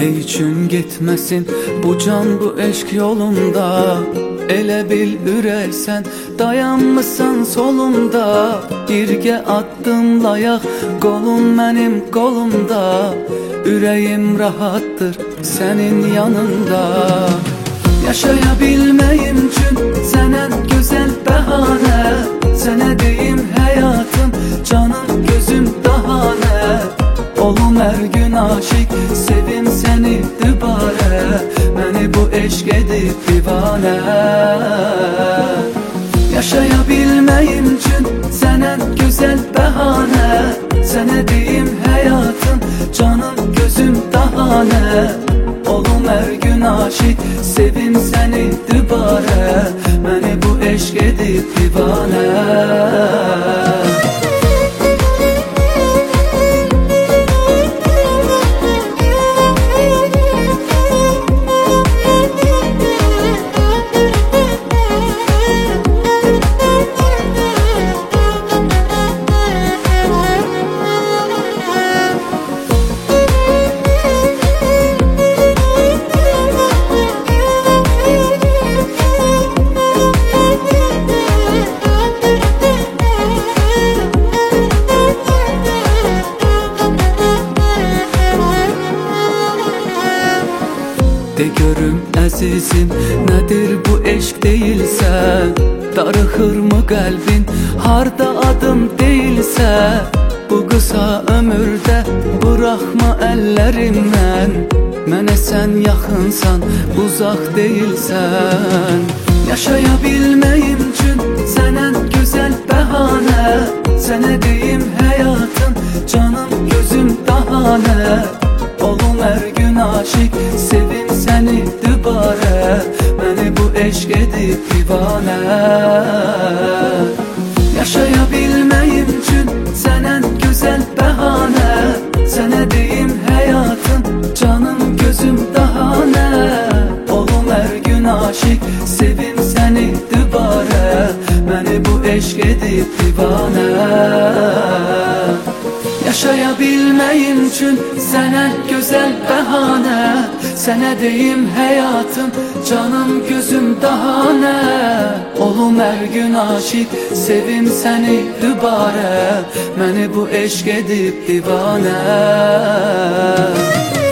Ne üçün getməsin bu can bu eşq yolunda? Elə bil ürək sən dayanmısan solumda. Birgə addımlayaq qolum mənim qolumda. Ürəyim rahatdır sənin yanında. Yaşaya bilməyim üçün sənə gözəl bəhanə. Sənə deyim həyatım, canım, gözüm daha nə? Olum hər gün aşiq, sevim səni dübarə. Məni bu eşq edib divanə. Yaşaya bilməyim üçün sənə gözəl bəhanə. Sənə deyim həyatım, canım, gözüm daha nə? Olum hər gün aşiq, sevim səni dübarə. Məni bu eşq edib divanə. De görüm əzizim, nədir bu eşq deyilsə? Darıxırmı qəlbin, harda adım deyilsə? Bu qısa ömürdə buraxma əllərimdən. Mənə sən yaxınsan, uzaq deyilsən. Yaşaya bilməyim üçün sənə gözəl bəhanə. Sənə deyim həyatım, canım, gözüm daha nə? Olum hər gün aşiq, sevim səni dübarə. Məni bu eşq edib divanə. Yaşaya bilməyim üçün sənə gözəl bəhanə. Sənə deyim həyatım, canım, gözüm daha nə? Olum hər gün aşiq, sevim səni dübarə. Məni bu eşq edib divanə. Yaşaya bilməyim üçün sənə gözəl bəhanə. Sənə deyim həyatım, canım, gözüm daha nə? Olum hər gün aşiq, sevim səni dübarə. Məni bu eşq edib divanə.